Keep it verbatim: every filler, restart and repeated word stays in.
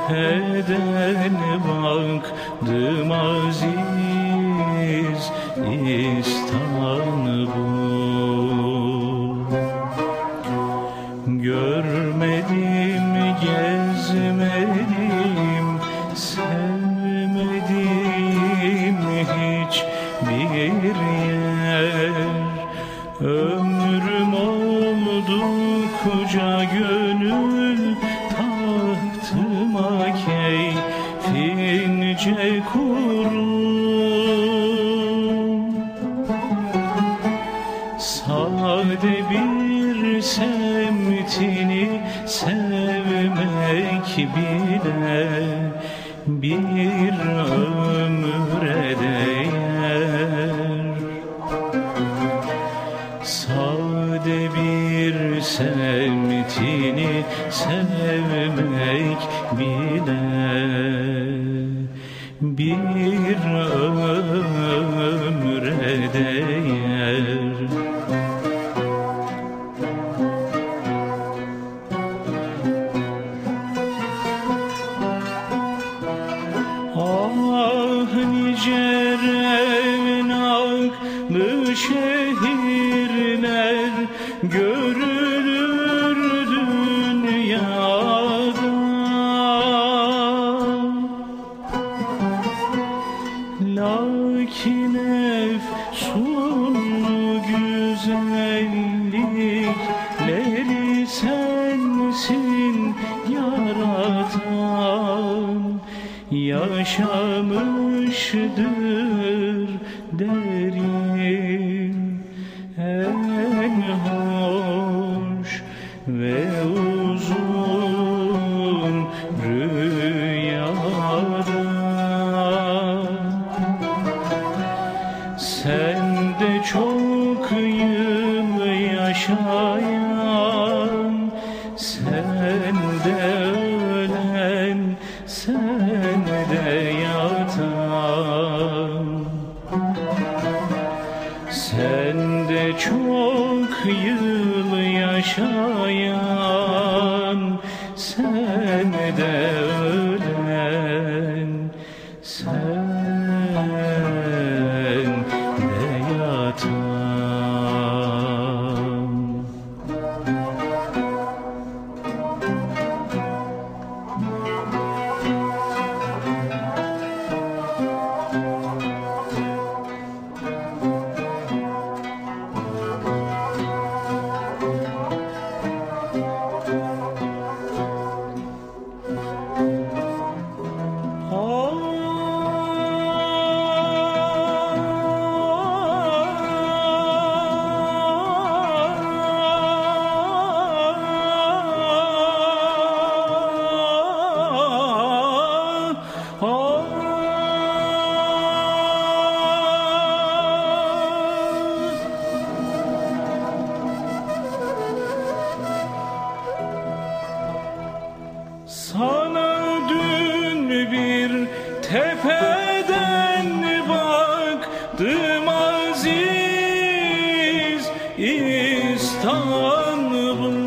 tepeden baktım aziz İstanbul. Görmedim, gezmedim, sevmedim hiç bir yer. Ömrüm oldukça gönül tahtıma keyfince kurum. Sade bir semtini sevmek bile bir ömre değer. Sade bir semtini sevmek bile bir ömre değer. Ah nice revnaklı şehirler görülür dünyada. Lakin efsunlu güzellikleri sensin yaratan. Yaşamışdır derin en hoş ve uzun rüyada. Sen de çok yıl yaşayan, sen de ölen, sen de yatan. Sen de çok yıl yaşayan, sen de ölen, sen de yatan. Sana dün bir tepeden baktım aziz İstanbul.